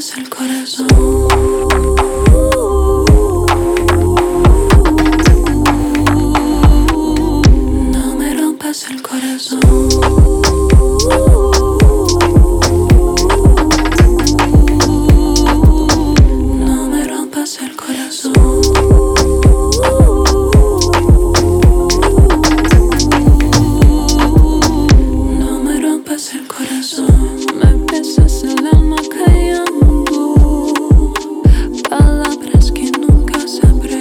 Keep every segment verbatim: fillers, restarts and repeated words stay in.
rompas el corazón. No me rompas el corazón. No me rompas el corazón. No me rompas el corazón. Me besas el alma callando palabras que nunca sabré,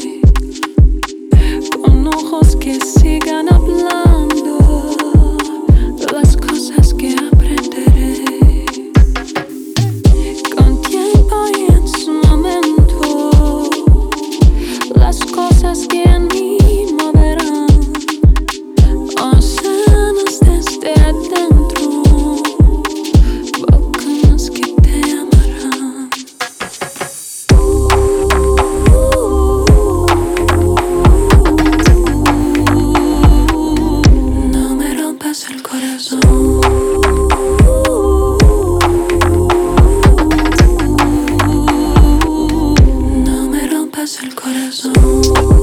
con ojos que sigan hablando las cosas que aprenderé. Con tiempo y en su momento las cosas que en mí moverán océanos desde adentro, volcanes que te amarán. No me rompas el corazón. No me rompas el corazón.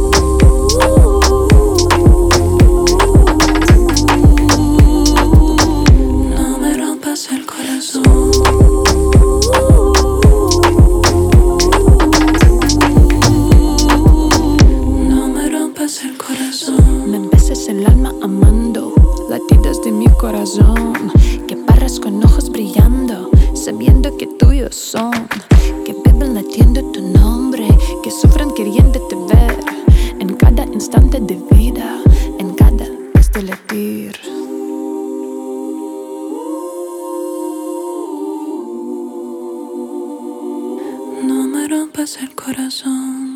No me rompas el corazón. No me rompas el corazón. Me besas el alma amando latidos de mi corazón, que parras con ojos brillando, sabiendo que tuyos son, que beben latiendo tu nombre, que sufran queriéndote ver en cada instante de vida, en cada vez de latir. No me rompas el corazón.